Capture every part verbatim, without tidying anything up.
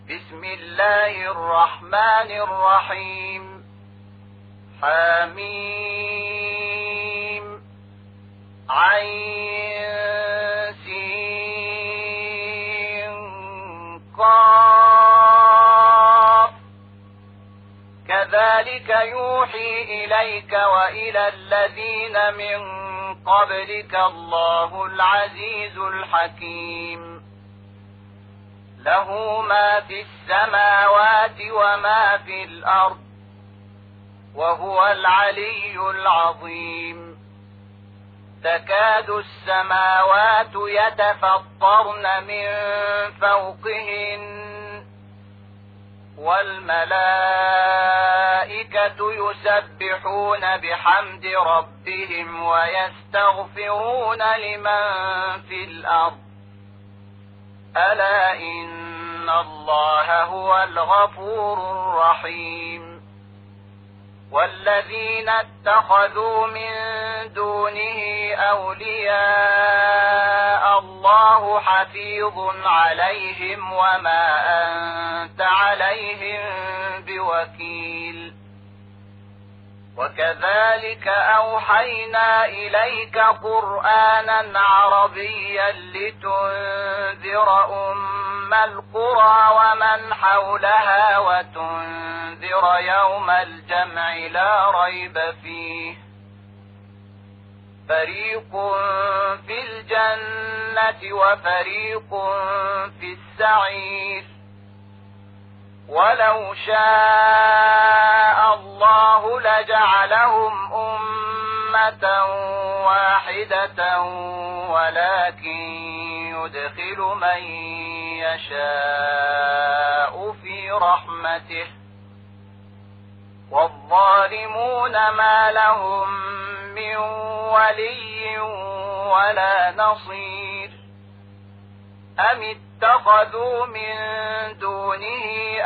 بسم الله الرحمن الرحيم حميم عين سين قاف كذلك يوحي إليك وإلى الذين من قبلك الله العزيز الحكيم له ما في السماوات وما في الأرض وهو العلي العظيم تكاد السماوات يتفطرن من فوقهن والملائكة يسبحون بحمد ربهم ويستغفرون لمن في الأرض ألا إن الله هو الغفور الرحيم والذين اتخذوا من دونه أولياء الله حفيظ عليهم وما أنت عليهم بوكيل وكذلك أوحينا إليك قرآنا عربيا لتنذر أم القرى ومن حولها وتنذر يوم الجمع لا ريب فيه فريق في الجنة وفريق في السعير ولو شاء الله لجعلهم أمة واحدة ولكن يدخل من يشاء في رحمته والظالمون ما لهم من ولي ولا نصير أم اتخذوا من دونه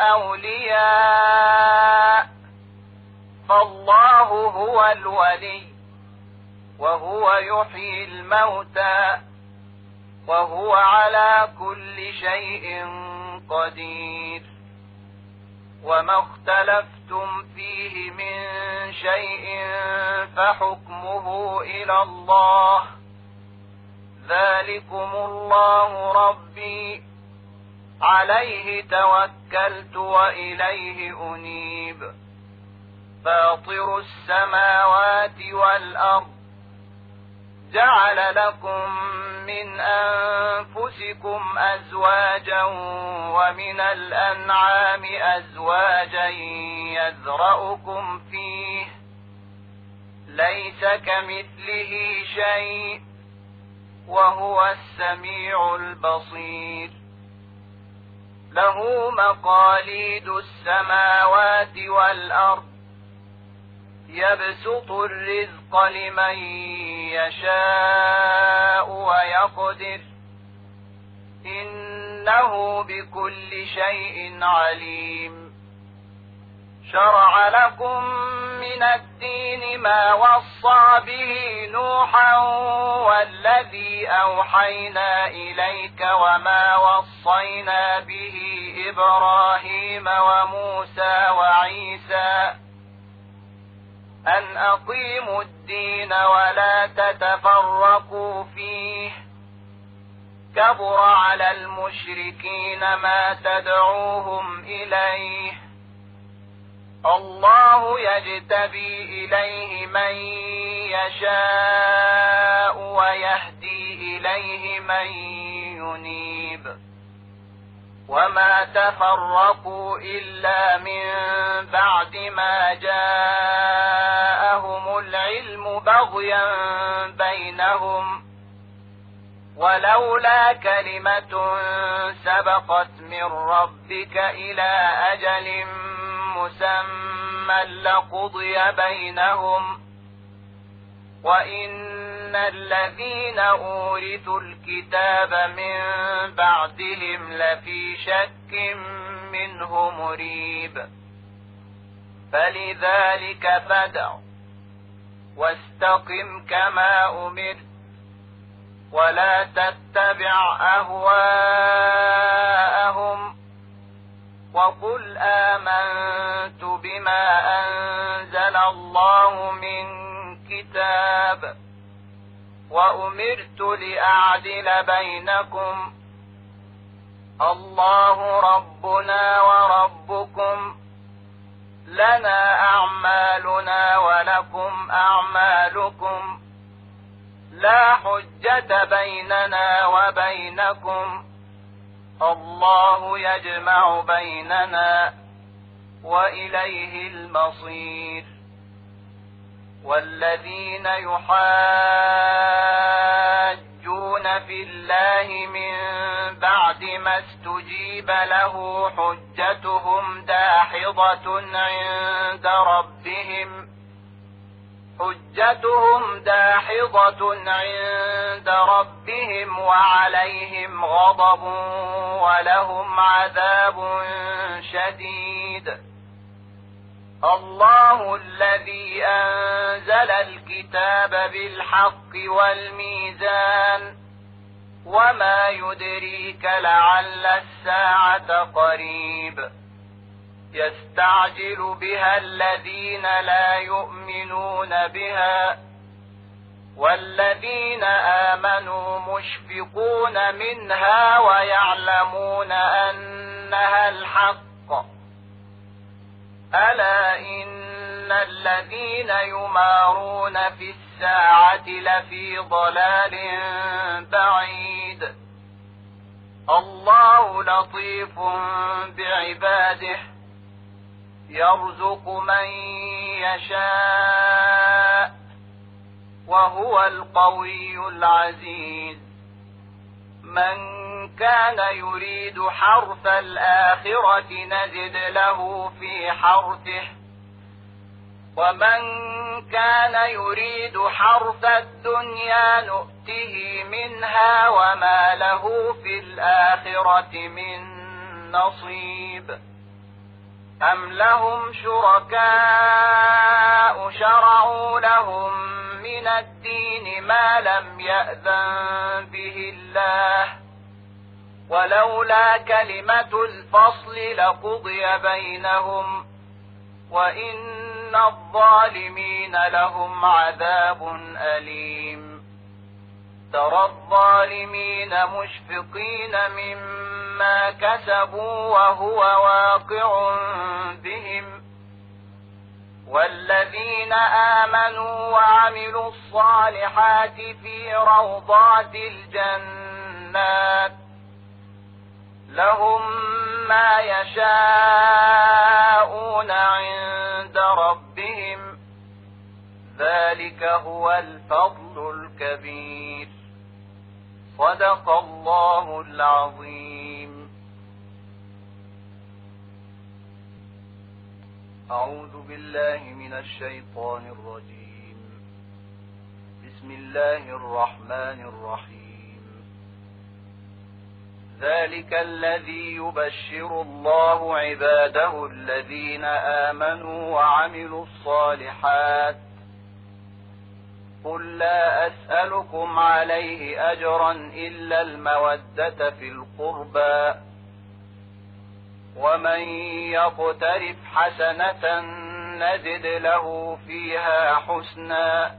أولياء فالله هو الولي وهو يحيي الموتى وهو على كل شيء قدير وما اختلفتم فيه من شيء فحكمه إلى الله ذلكم الله ربي عليه توكلت وإليه أنيب فاطر السماوات والأرض جعل لكم من أنفسكم أزواجا ومن الأنعام أزواجا يذرأكم فيه ليس كمثله شيء وهو السميع البصير له مقاليد السماوات والأرض يبسط الرزق لمن يشاء ويقدر إنه بكل شيء عليم شرع لكم من الدين ما وصى به نوحا والذي أوحينا إليك وما وصينا به إبراهيم وموسى وعيسى أن أقيموا الدين ولا تتفرقوا فيه كبر على المشركين ما تدعوهم إليه الله يجتبي إليه من يشاء ويهدي إليه من ينيب وما تفرقوا إلا من بعد ما جاءهم العلم بغيا بينهم ولولا كلمة سبقت من ربك إلى أجل مسمى لقضي بينهم وإن الذين أورثوا الكتاب من بعدهم لفي شك منه مريب فلذلك فادع واستقم كما أمرت ولا تتبع أهواءهم وقل آمنت بما أنزل الله من كتاب وأمرت لأعدل بينكم الله ربنا وربكم لنا أعمالنا ولكم أعمالكم لا حجة بيننا وبينكم الله يجمع بيننا وإليه المصير. والذين يحاجون في الله من بعد ما استجيب له حجتهم داحضة عند ربهم حجتهم داحضة عند ربهم وعليهم غضب ولهم عذاب شديد. الله الذي أنزل الكتاب بالحق والميزان وما يدريك لعل الساعة قريب يستعجل بها الذين لا يؤمنون بها والذين آمنوا مشفقون منها ويعلمون أنها الحق. ألا إن الذين يمارون في الساعة لفي ضلال بعيد. الله لطيف بعباده يرزق من يشاء وهو القوي العزيز. من كان يريد حرث الآخرة نزد له في حرثه ومن كان يريد حرث الدنيا نؤته منها وما له في الآخرة من نصيب. أم لهم شركاء شرعوا لهم من الدين ما لم يأذن به الله ولولا كلمة الفصل لقضي بينهم وإن الظالمين لهم عذاب أليم. ترى الظالمين مشفقين مما كسبوا وهو واقع بهم والذين آمنوا وعملوا الصالحات في روضات الجنات لهم ما يشاءون عند ربهم ذلك هو الفضل الكبير. صدق الله العظيم. أعوذ بالله من الشيطان الرجيم. بسم الله الرحمن الرحيم. ذلك الذي يبشر الله عباده الذين آمنوا وعملوا الصالحات قل لا أسألكم عليه أجرا إلا المودة في القربى ومن يقترف حسنة نزد له فيها حسنا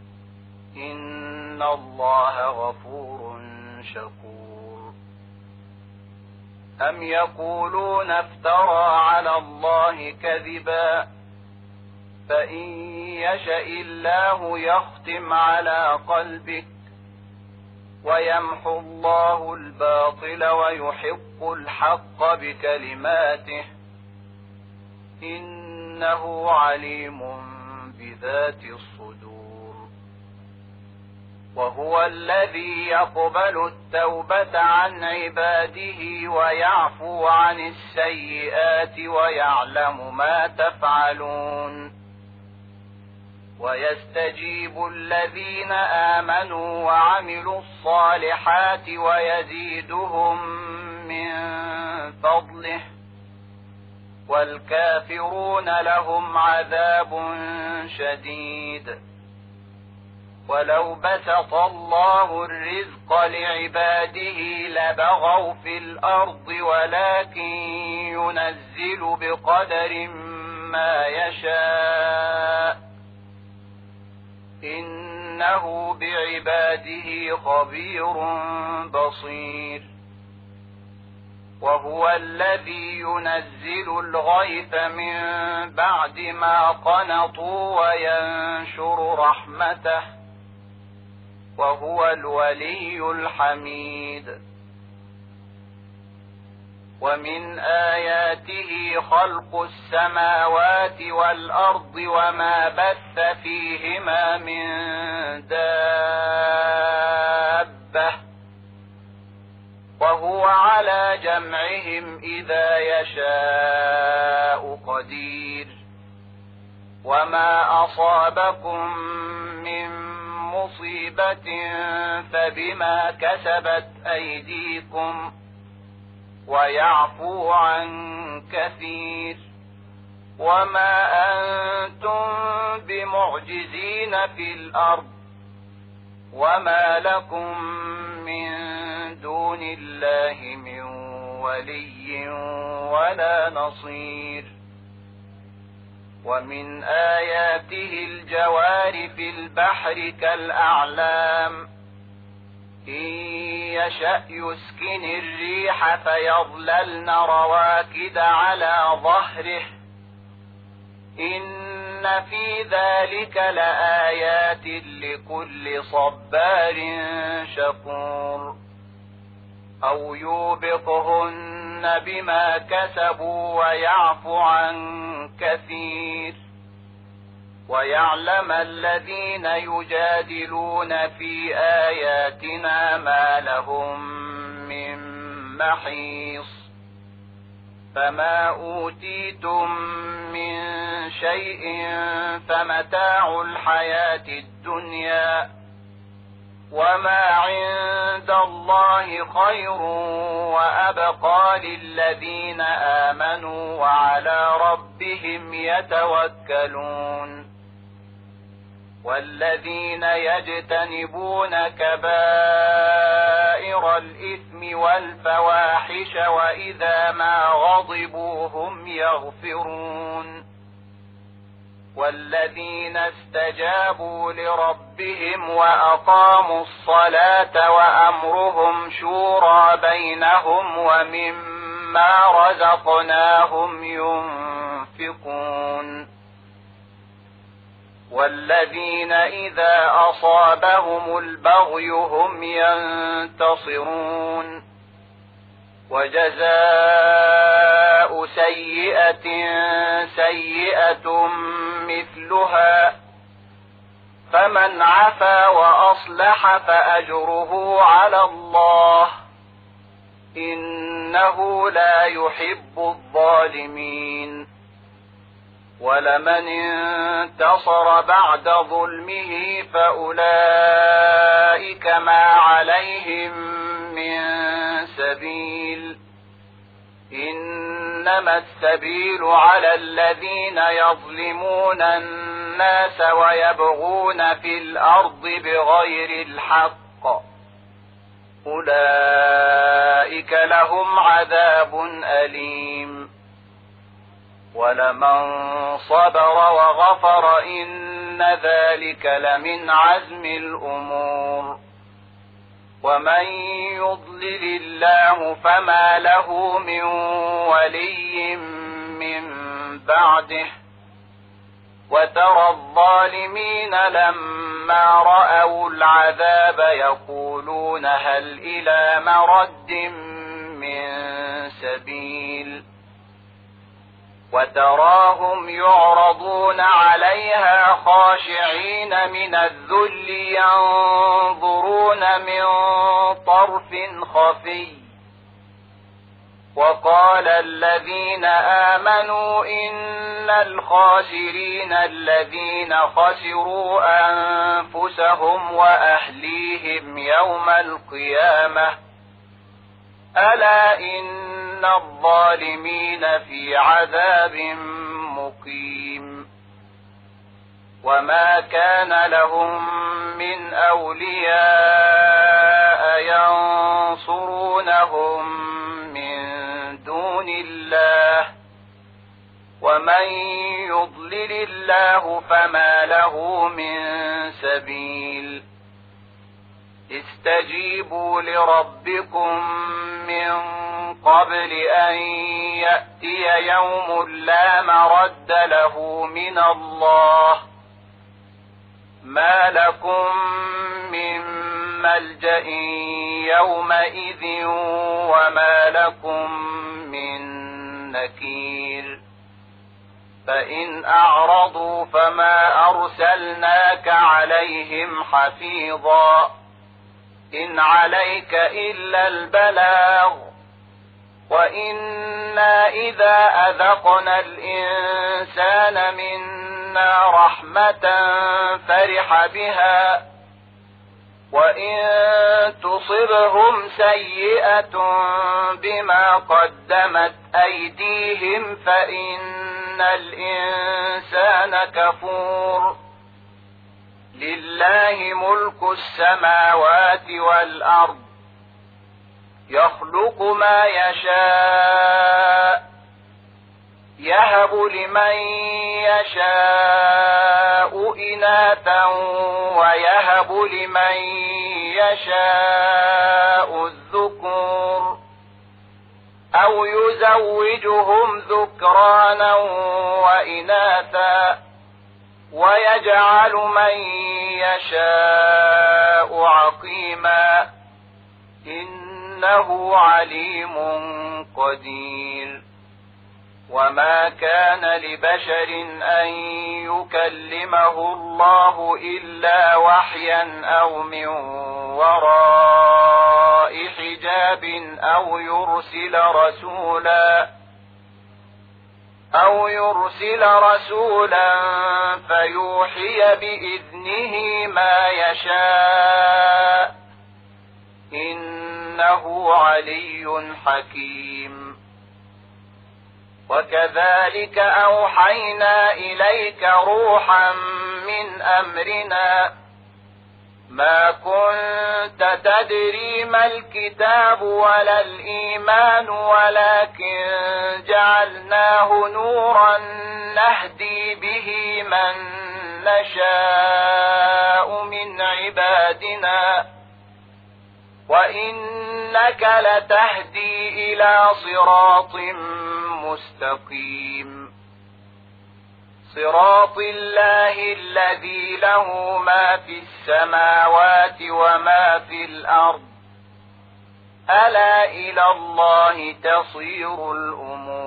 إن الله غفور شكور. أم يقولون افترى على الله كذبا فإن يشأ الله يختم على قلبك ويمحو الله الباطل ويحق الحق بكلماته إنه عليم بذات الصدور. وهو الذي يقبل التوبة عن عباده ويعفو عن السيئات ويعلم ما تفعلون. ويستجيب الذين آمنوا وعملوا الصالحات ويزيدهم من فضله والكافرون لهم عذاب شديد. ولو بسط الله الرزق لعباده لبغوا في الأرض ولكن ينزل بقدر ما يشاء إنه بعباده خبير بصير وهو الذي ينزل الغيث من بعد ما قنطوا وينشر رحمته وهو الولي الحميد ومن آياته خلق السماوات والأرض وما بث فيهما من دابة وهو على جمعهم إذا يشاء قدير وما أصابكم من مصيبة فبما كسبت أيديكم ويعفو عن كثير وما أنتم بمعجزين في الأرض وما لكم من دون الله من ولي ولا نصير ومن آياته الجوار في البحر كالأعلام إن يشأ يسكن الريح فيظللن رواكد على ظهره إن في ذلك لآيات لكل صبار شكور أو يوبقهن بما كسبوا ويعفو عن كثير ويعلم الذين يجادلون في آياتنا ما لهم من محيص فما أوتيتم من شيء فمتاع الحياة الدنيا وما عند الله خير وأبقى للذين آمنوا وعلى ربهم يتوكلون والذين يجتنبون كبائر الإثم والفواحش وإذا ما غضبوا هم يغفرون والذين استجابوا لربهم وأقاموا الصلاة وأمرهم شورى بينهم ومما رزقناهم ينفقون والذين إذا أصابهم البغي هم ينتصرون وجزاء سيئة سيئة مثلها فمن عفا وأصلح فأجره على الله إنه لا يحب الظالمين ولمن انتصر بعد ظلمه فأولئك ما عليهم من سبيل إنما السبيل على الذين يظلمون الناس ويبغون في الأرض بغير الحق أولئك لهم عذاب أليم ولمن صبر وغفر إن ذلك لمن عزم الأمور ومن يضلل الله فما له من ولي من بعده وترى الظالمين لما رأوا العذاب يقولون هل إلى مرد من سبيل وتراهم يعرضون عليها خاشعين من الذل ينظرون من طرف خفي وقال الذين آمنوا إن الخاسرين الذين خسروا أنفسهم وأهليهم يوم القيامة ألا إن الظالمين في عذاب مقيم وما كان لهم من أولياء ينصرونهم من دون الله الله ومن يضلل الله فما له من سبيل استجيبوا لربكم من قبل أن يأتي يوم لا مرد له من الله ما لكم من ملجأ يومئذ وما لكم من نكير فإن أعرضوا فما أرسلناك عليهم حفيظا إن عليك إلا البلاغ وإنا إذا أذقنا الإنسان منا رحمة فرح بها وإن تصبهم سيئة بما قدمت أيديهم فإن الإنسان كفور لله ملك السماوات والأرض يخلق ما يشاء يهب لمن يشاء إناثا ويهب لمن يشاء الذكور أو يزوجهم ذكرانا وإناثا ويجعل من يشاء عقيما إنه عليم قدير وما كان لبشر أن يكلمه الله إلا وحيا أو من وراء حجاب أو يرسل رسولا أو يرسل رسولا فيوحي بإذنه ما يشاء إنه علي حكيم وكذلك أوحينا إليك روحا من أمرنا ما كنت تدري ما الكتاب ولا الإيمان ولكن جعلناه نورا نهدي به من نشاء من عبادنا وإنك لتهدي إلى صراط مستقيم صراط الله الذي له ما في السماوات وما في الأرض ألا إلى الله تصير الأمور